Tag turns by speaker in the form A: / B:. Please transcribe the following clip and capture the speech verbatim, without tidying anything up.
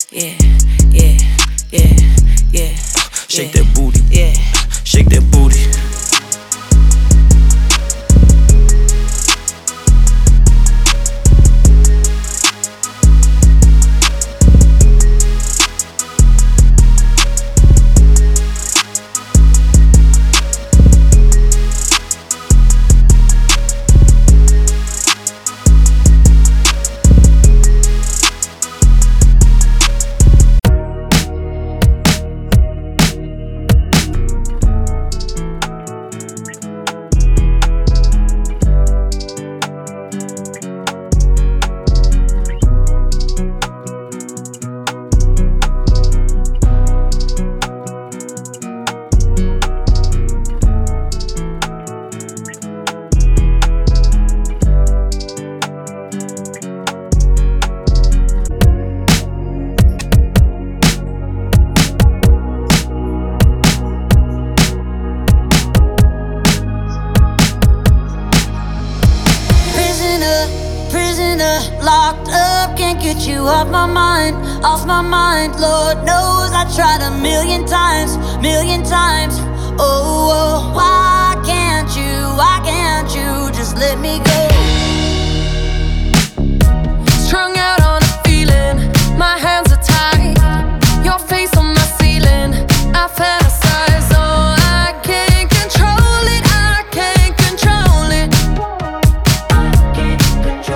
A: yeah, yeah, yeah, yeah.
B: Shake
A: yeah,
B: that booty,
A: yeah.
B: shake that booty.
C: Locked up, can't get you off my mind, off my mind. Lord knows I tried a million times, million times.